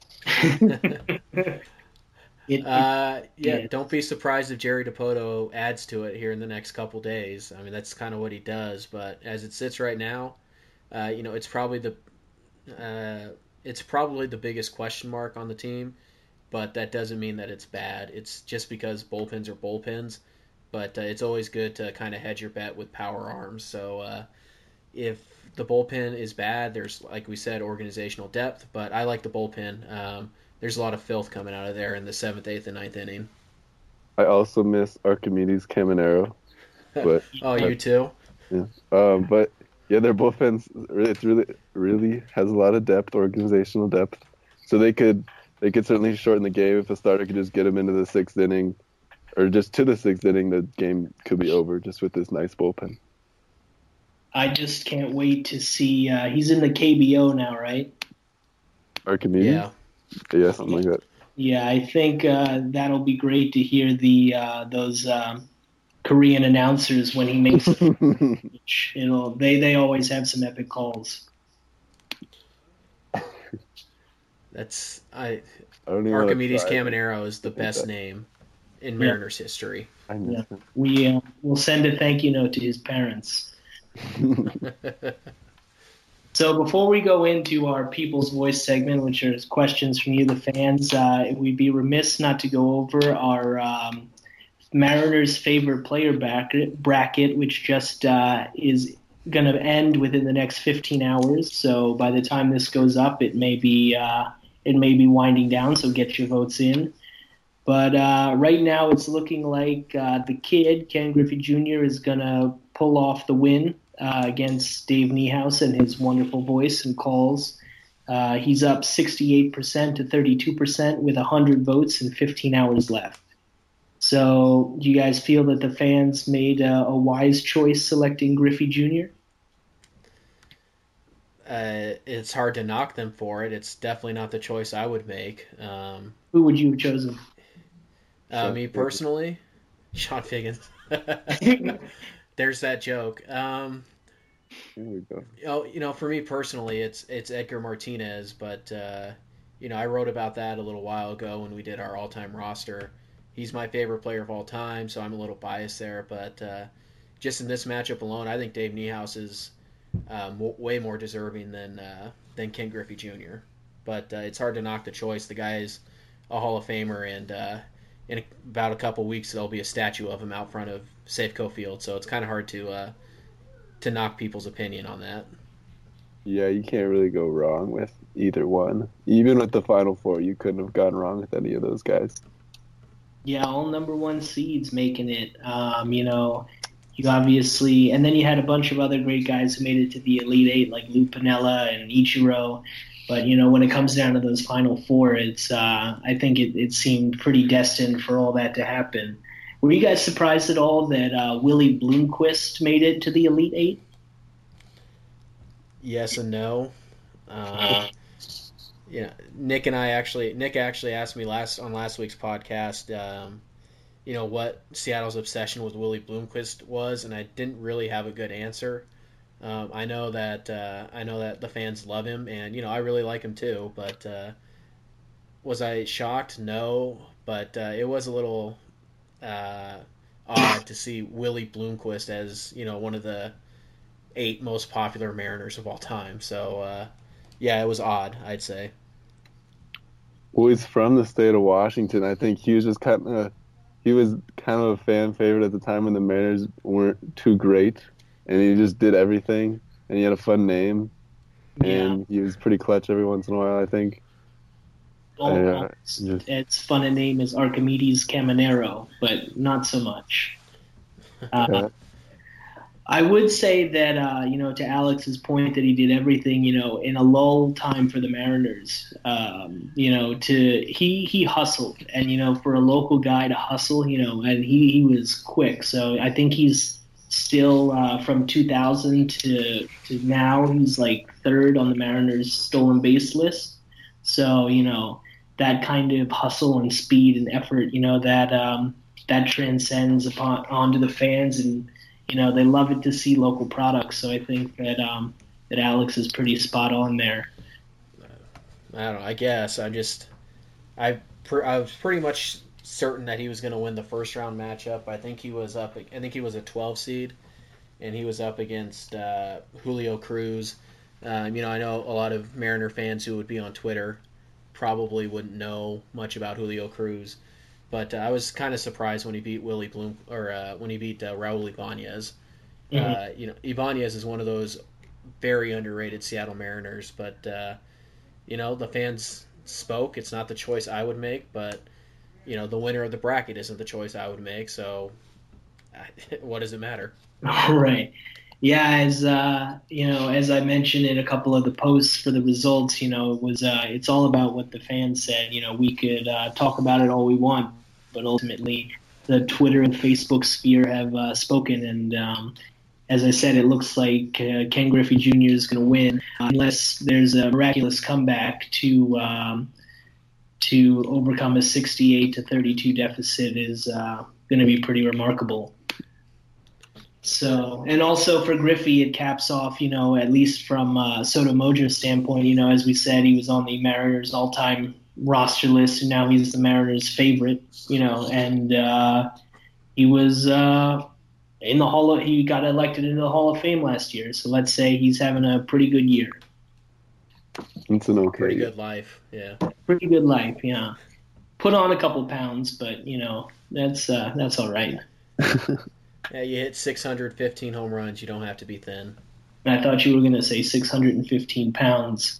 It, it, uh, yeah, yeah, don't be surprised if Jerry Dipoto adds to it here in the next couple days. I mean, that's kind of what he does. But as it sits right now, uh, you know, it's probably the uh, it's probably the biggest question mark on the team. But that doesn't mean that it's bad. It's just because bullpens are bullpens. But uh, it's always good to kind of hedge your bet with power arms. So uh, if the bullpen is bad, there's, like we said, organizational depth. But I like the bullpen. Um, There's a lot of filth coming out of there in the seventh, eighth, and ninth inning. I also miss Archimedes Caminero. But oh, you too? Yeah. Um, but yeah, their bullpens it's really really has a lot of depth, organizational depth. So they could they could certainly shorten the game if a starter could just get them into the sixth inning, or just to the sixth inning. The game could be over just with this nice bullpen. I just can't wait to see. Uh, he's in the K B O now, right? Archimedes. Yeah. Yeah, something like that. Yeah, I think uh, that'll be great to hear the uh, those um, Korean announcers when he makes it. You know, they they always have some epic calls. That's I. I don't even Archimedes wanna try it. Caminero is the best that. name in Mariners history. I Yeah. miss We uh, will send a thank you note to his parents. it. So before we go into our People's Voice segment, which is questions from you, the fans, uh, we'd be remiss not to go over our um, Mariners' favorite player bracket, bracket which just uh, is going to end within the next fifteen hours. So by the time this goes up, it may be uh, it may be winding down. So get your votes in. But uh, right now, it's looking like uh, the kid, Ken Griffey Junior, is going to pull off the win uh, against Dave Niehaus and his wonderful voice and calls. Uh, he's up sixty-eight percent to thirty-two percent with one hundred votes and fifteen hours left. So do you guys feel that the fans made a, a wise choice selecting Griffey Junior? Uh, it's hard to knock them for it. It's definitely not the choice I would make. Um, Who would you have chosen? uh, Sean me Figgins. personally, Sean Figgins. There's that joke. Um, Here we go. oh, you know, for me personally, it's it's Edgar Martinez, but uh, you know, I wrote about that a little while ago when we did our all-time roster. He's my favorite player of all time, so I'm a little biased there. But uh, just in this matchup alone, I think Dave Niehaus is um, w- way more deserving than uh, than Ken Griffey Junior But uh, it's hard to knock the choice. The guy is a Hall of Famer, and uh, in a, about a couple weeks there'll be a statue of him out front of Safeco Field. So it's kind of hard to uh, to knock people's opinion on that. Yeah, you can't really go wrong with either one. Even with the Final Four, you couldn't have gone wrong with any of those guys. Yeah, all number one seeds making it. Um, you know, you obviously, and then you had a bunch of other great guys who made it to the Elite Eight, like Lou Piniella and Ichiro. But you know, when it comes down to those Final Four, it's uh, I think it, it seemed pretty destined for all that to happen. Were you guys surprised at all that uh, Willie Bloomquist made it to the Elite Eight? Yes and no. Um, yeah, Nick and I actually Nick actually asked me last on last week's podcast, um, you know, what Seattle's obsession with Willie Bloomquist was, and I didn't really have a good answer. Um, I know that uh, I know that the fans love him, and you know I really like him too. But uh, was I shocked? No, but uh, it was a little uh, odd to see Willie Bloomquist as you know one of the eight most popular Mariners of all time. So uh, yeah, it was odd, I'd say. Well, he's from the state of Washington. I think he was just kind of he was kind of a fan favorite at the time when the Mariners weren't too great, and he just did everything, and he had a fun name, and Yeah. he was pretty clutch every once in a while, I think. Oh, Yeah, it's, just- it's fun a name as Archimedes Caminero, but not so much. Uh, Yeah. I would say that, uh, you know, to Alex's point that he did everything, you know, in a lull time for the Mariners, um, you know, to he he hustled, and you know, for a local guy to hustle, you know, and he, he was quick. So I think he's still uh, from two thousand to to now, he's like third on the Mariners stolen base list. So you know, that kind of hustle and speed and effort, you know, that um, that transcends upon onto the fans, and you know, they love it to see local products. So I think that um, that Alex is pretty spot on there. I don't know. I guess I just I pr- I was pretty much certain that he was going to win the first round matchup. I think he was up. I think he was a twelve seed, and he was up against uh, Julio Cruz. Um, you know, I know a lot of Mariner fans who would be on Twitter probably wouldn't know much about Julio Cruz, but uh, I was kind of surprised when he beat Willie Bloom or uh, when he beat uh, Raul Ibanez. Mhm. Uh, you know, Ibanez is one of those very underrated Seattle Mariners, but uh, you know, the fans spoke. It's not the choice I would make, but you know, the winner of the bracket isn't the choice I would make. So, what does it matter? Right. Yeah, as uh, you know, as I mentioned in a couple of the posts for the results, you know, it was uh, it's all about what the fans said. You know, we could uh, talk about it all we want, but ultimately, the Twitter and Facebook sphere have uh, spoken. And um, as I said, it looks like uh, Ken Griffey Junior is going to win uh, unless there's a miraculous comeback to um, to overcome a sixty-eight to thirty-two deficit is uh, going to be pretty remarkable. So, and also for Griffey, it caps off, you know, at least from uh, Soto Mojo's standpoint, you know, as we said, he was on the Mariners all-time roster list, and now he's the Mariners' favorite, you know, and uh, he was uh, in the Hall of, he got elected into the Hall of Fame last year. So let's say he's having a pretty good year. It's an okay. Pretty good life, yeah. Pretty good life, yeah. Put on a couple pounds, but you know that's uh, that's all right. Yeah, you hit six hundred fifteen home runs. You don't have to be thin. I thought you were going to say six hundred fifteen pounds.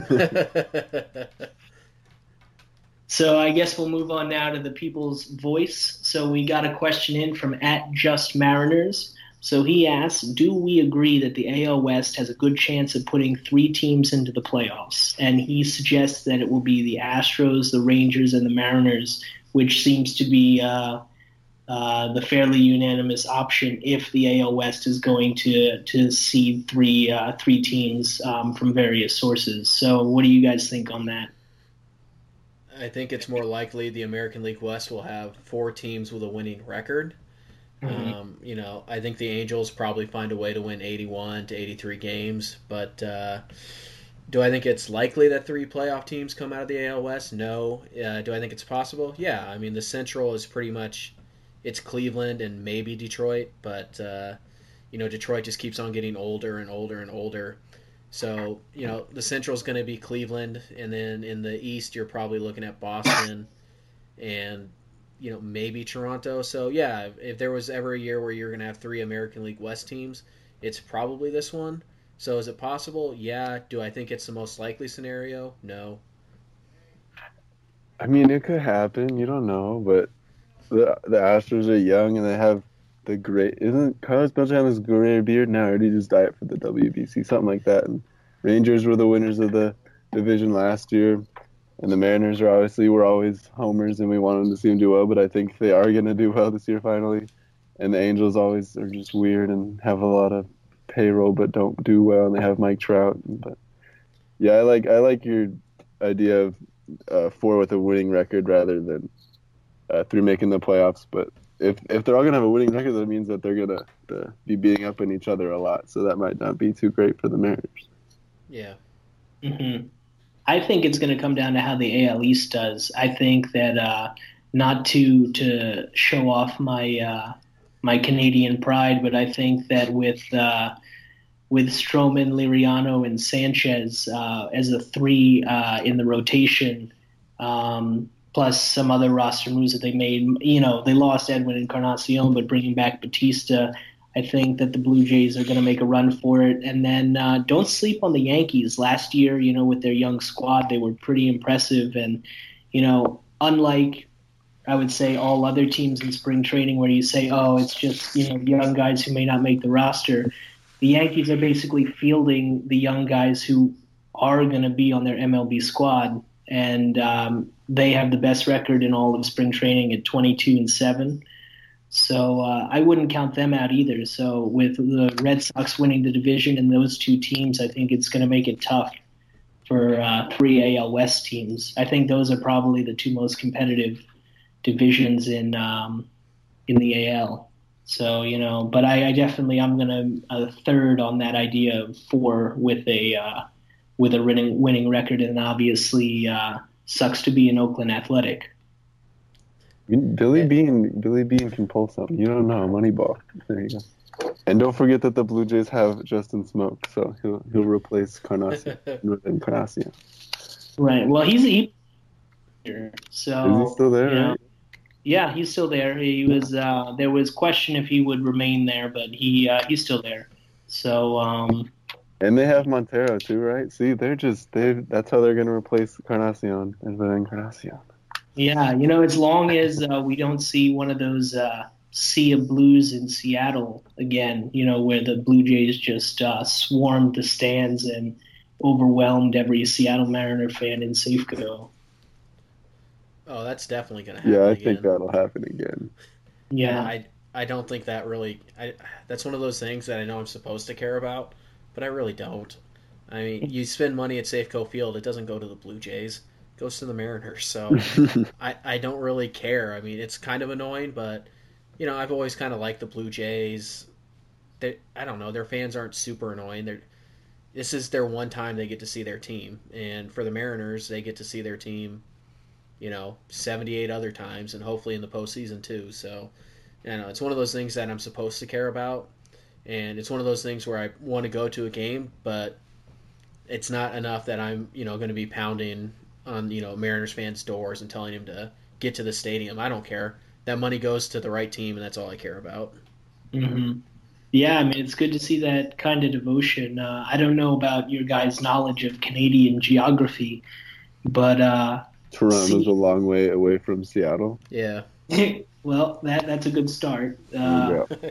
So I guess we'll move on now to the people's voice. So we got a question in from at Just Mariners. So he asks, do we agree that the A L West has a good chance of putting three teams into the playoffs? And he suggests that it will be the Astros, the Rangers, and the Mariners, which seems to be uh, uh, the fairly unanimous option if the A L West is going to to seed three uh, three teams um, from various sources. So what do you guys think on that? I think it's more likely the American League West will have four teams with a winning record. Mm-hmm. Um, you know, I think the Angels probably find a way to win eighty-one to eighty-three games, but uh, do I think it's likely that three playoff teams come out of the A L West? No. Uh, do I think it's possible? Yeah. I mean, the Central is pretty much it's Cleveland and maybe Detroit, but uh, you know, Detroit just keeps on getting older and older and older. So, you know, the Central is going to be Cleveland, and then in the East, you're probably looking at Boston and, you know, maybe Toronto. So, yeah, if there was ever a year where you're going to have three American League West teams, it's probably this one. So, is it possible? Yeah. Do I think it's the most likely scenario? No. I mean, it could happen. You don't know, but the the Astros are young, and they have the great isn't Carlos Beltran has gray beard now, or did he just die for the W B C, something like that? And Rangers were the winners of the division last year, and the Mariners are obviously we're always homers and we want them to see them do well, but I think they are going to do well this year finally. And the Angels always are just weird and have a lot of payroll but don't do well, and they have Mike Trout. But yeah, I like I like your idea of uh, four with a winning record rather than uh, three making the playoffs, but. If if they're all gonna have a winning record, that means that they're gonna uh, be beating up on each other a lot. So that might not be too great for the Mariners. Yeah. Mm-hmm. I think it's going to come down to how the A L East does. I think that uh, not to to show off my uh, my Canadian pride, but I think that with uh, with Stroman, Liriano, and Sanchez uh, as the three uh, in the rotation. Um, plus some other roster moves that they made. You know, they lost Edwin Encarnacion, but bringing back Batista, I think that the Blue Jays are going to make a run for it. And then uh, don't sleep on the Yankees. Last year, you know, with their young squad, they were pretty impressive. And, you know, unlike, I would say, all other teams in spring training where you say, oh, it's just, you know, young guys who may not make the roster, the Yankees are basically fielding the young guys who are going to be on their M L B squad. And um, they have the best record in all of spring training at twenty-two and seven. So uh, I wouldn't count them out either. So with the Red Sox winning the division and those two teams, I think it's going to make it tough for uh, three A L West teams. I think those are probably the two most competitive divisions in um, in the A L. So, you know, but I, I definitely I'm going to a third on that idea of four with a uh, with a winning winning record, and obviously uh, sucks to be an Oakland Athletic. Billy Bean, Billy Bean can pull something. You don't know, Moneyball. There you go. And don't forget that the Blue Jays have Justin Smoke, so he'll he'll replace Encarnacion with Encarnacion. Right. Well, he's he. So is he still there? You know, right? Yeah, he's still there. He was. Uh, there was question if he would remain there, but he uh, he's still there. So. Um, And they have Montero too, right? See, they're just they. That's how they're going to replace Encarnacion and with Encarnacion. Yeah, you know, as long as uh, we don't see one of those uh, Sea of Blues in Seattle again, you know, where the Blue Jays just uh, swarmed the stands and overwhelmed every Seattle Mariner fan in Safeco. Oh, that's definitely going to happen Yeah, I again. think that'll happen again. Yeah. I I don't think that really. I that's one of those things that I know I'm supposed to care about, but I really don't. I mean, you spend money at Safeco Field, it doesn't go to the Blue Jays. It goes to the Mariners. So I, I don't really care. I mean, it's kind of annoying, but, you know, I've always kind of liked the Blue Jays. they, I don't know, their fans aren't super annoying. They're this is their one time they get to see their team, and for the Mariners, they get to see their team, you know, seventy-eight other times, and hopefully in the postseason too. So, you know, it's one of those things that I'm supposed to care about, and it's one of those things where I want to go to a game, but it's not enough that I'm, you know, going to be pounding on, you know, Mariners fans' doors and telling them to get to the stadium. I don't care. That money goes to the right team, and that's all I care about. Mm-hmm. Yeah, I mean, it's good to see that kind of devotion. Uh, I don't know about your guys' knowledge of Canadian geography, but uh, Toronto's see, a long way away from Seattle. Yeah. well, that that's a good start. Uh, Yeah.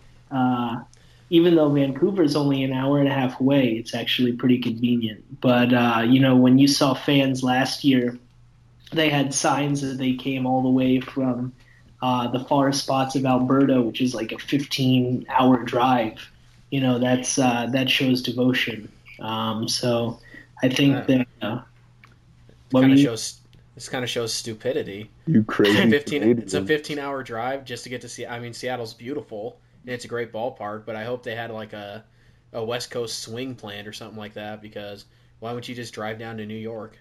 uh, even though Vancouver's only an hour and a half away, it's actually pretty convenient. But uh, you know, when you saw fans last year, they had signs that they came all the way from Uh, the far spots of Alberta, which is like a fifteen-hour drive. You know, that's uh, that shows devotion. Um, so I think Yeah. that uh, Kind you, of shows this kind of shows stupidity. You crazy fifteen Canadian. It's a fifteen-hour drive just to get to see. I mean, Seattle's beautiful and it's a great ballpark, but I hope they had like a a West Coast swing planned or something like that, because why wouldn't you just drive down to New York?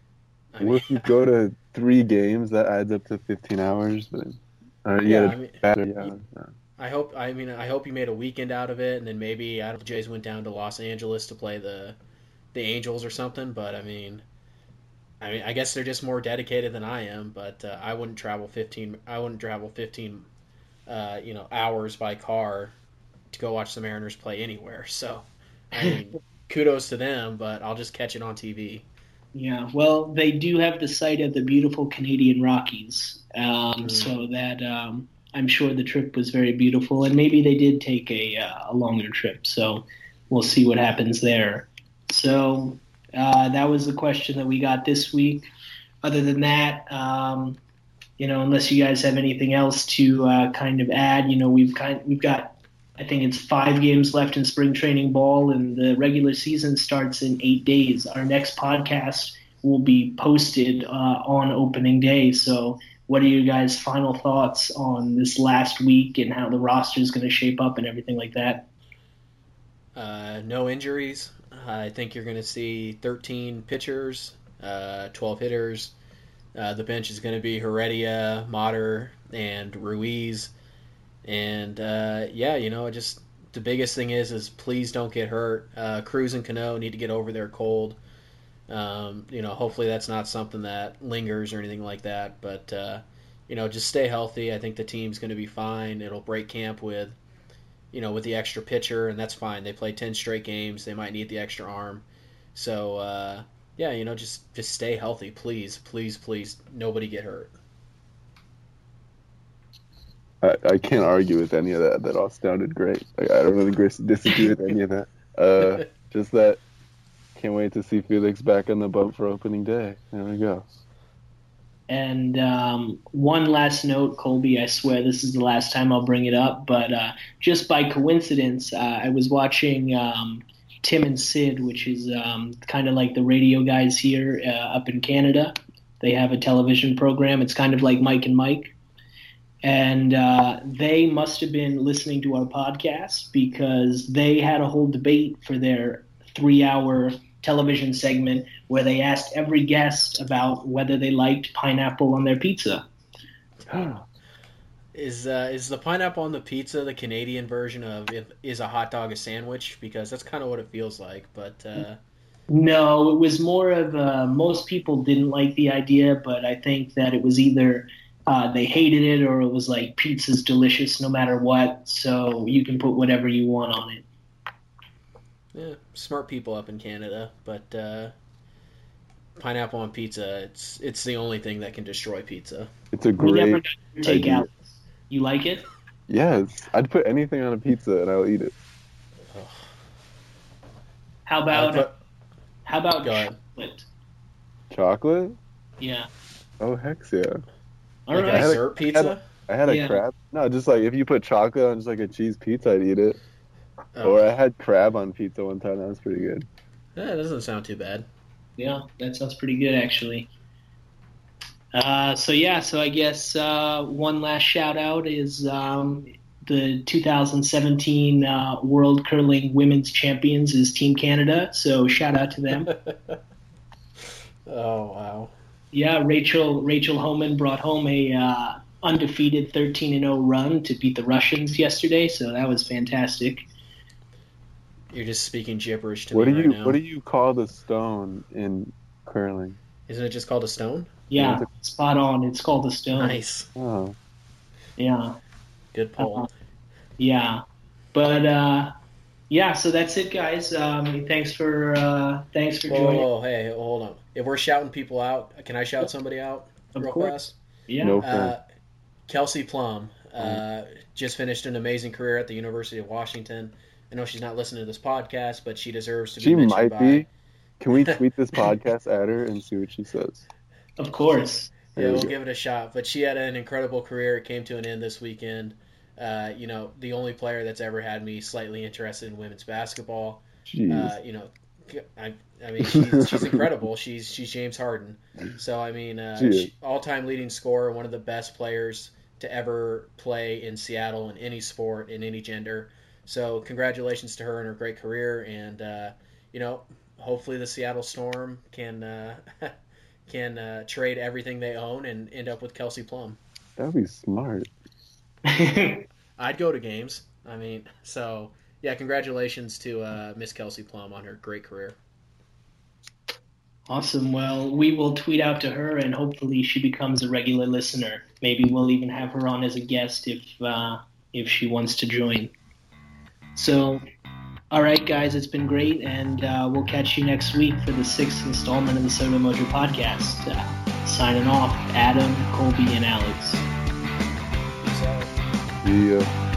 I What mean, if you go to three games? That adds up to fifteen hours. But, uh, Yeah, yeah, I mean- better, yeah, yeah. I hope. I mean, I hope you made a weekend out of it, and then maybe I don't know, the Jays went down to Los Angeles to play the the Angels or something. But I mean, I mean, I guess they're just more dedicated than I am. But uh, I wouldn't travel fifteen. I wouldn't travel fifteen, uh, you know, hours by car to go watch the Mariners play anywhere. So, I mean, kudos to them. But I'll just catch it on T V. yeah, well, they do have the site of the beautiful Canadian Rockies, um, Mm. so that um, I'm sure the trip was very beautiful, and maybe they did take a, uh, a longer trip. So we'll see what happens there. So uh, that was the question that we got this week. Other than that, um, you know, unless you guys have anything else to uh, kind of add, you know, we've kind we've got, I think it's five games left in spring training ball, and the regular season starts in eight days. Our next podcast will be posted uh, on opening day. So what are your guys' final thoughts on this last week and how the roster is going to shape up and everything like that? Uh, no injuries. I think you're going to see thirteen pitchers, uh, twelve hitters. Uh, the bench is going to be Heredia, Mater, and Ruiz. And uh, yeah, you know, just the biggest thing is is please don't get hurt. Uh, Cruz and Cano need to get over their cold. Um, you know, hopefully that's not something that lingers or anything like that. But uh, you know, just stay healthy. I think the team's going to be fine. It'll break camp with, you know, with the extra pitcher, and that's fine. They play ten straight games. They might need the extra arm. So uh, yeah, you know, just just stay healthy, please, please, please. Nobody get hurt. I, I can't argue with any of that. That all sounded great. Like, I don't really gris- disagree with any of that. Uh, just that, can't wait to see Felix back on the bump for opening day. There we go. And um, one last note, Colby, I swear this is the last time I'll bring it up, but uh, just by coincidence, uh, I was watching um, Tim and Sid, which is um, kind of like the radio guys here uh, up in Canada. They have a television program. It's kind of like Mike and Mike. And uh, they must have been listening to our podcast, because they had a whole debate for their three-hour television segment where they asked every guest about whether they liked pineapple on their pizza. Is uh, is the pineapple on the pizza the Canadian version of if, is a hot dog a sandwich? Because that's kind of what it feels like. But uh, No, it was more of uh, most people didn't like the idea, but I think that it was either uh, they hated it or it was like pizza's delicious no matter what, so you can put whatever you want on it. yeah, smart people up in Canada. But uh, pineapple on pizza, it's it's the only thing that can destroy pizza. It's a We never great got your take idea. out. You like it? Yes, I'd put anything on a pizza and I'll eat it. How Uh, about but- how about Go ahead. chocolate? Chocolate? Yeah. Oh, heck yeah. All like right. a had a- dessert pizza? I had a Yeah. crab. No, just like if you put chocolate on just like a cheese pizza, I'd eat it. Oh, Or I had crab on pizza one time. That was pretty good. yeah, that doesn't sound too bad. Yeah, that sounds pretty good, actually. Uh, so, yeah, so I guess uh, one last shout-out is um, the two thousand seventeen uh, World Curling Women's Champions is Team Canada, so shout out to them. Oh, wow. Yeah, Rachel Rachel Homan brought home a uh, undefeated thirteen and oh run to beat the Russians yesterday, so that was fantastic. You're just speaking gibberish to what me do right you now. What do you call the stone in curling? Isn't it just called a stone? Yeah, spot on. It's called a stone. Nice. Oh, Yeah. Good poll. Uh, yeah. But, uh, yeah, so that's it, guys. Um, thanks for uh, thanks for Whoa, joining. whoa, hey, hold on. If we're shouting people out, can I shout somebody out Of real course. fast? Yeah. No. Uh, Kelsey Plum uh, just finished an amazing career at the University of Washington. I know she's not listening to this podcast, but she deserves to be she mentioned might by... be. Can we tweet this podcast at her and see what she says? Of course. Yeah, There we we'll go. give it a shot. But she had an incredible career. It came to an end this weekend. Uh, you know, the only player that's ever had me slightly interested in women's basketball. Jeez. Uh, you know, I, I mean, she's, she's incredible. She's she's James Harden. So I mean, uh, She is. she, all-time leading scorer, one of the best players to ever play in Seattle in any sport, in any gender. So congratulations to her and her great career. And uh, you know, hopefully the Seattle Storm can uh, can uh, trade everything they own and end up with Kelsey Plum. That'd be smart. I'd go to games. I mean, so yeah, congratulations to uh, Miss Kelsey Plum on her great career. Awesome. Well, we will tweet out to her, and hopefully she becomes a regular listener. Maybe we'll even have her on as a guest if uh, if she wants to join. So, all right, guys, it's been great, and uh, we'll catch you next week for the sixth installment of the Soda Mojo podcast. Uh, signing off, Adam, Colby, and Alex. Peace out. Yeah.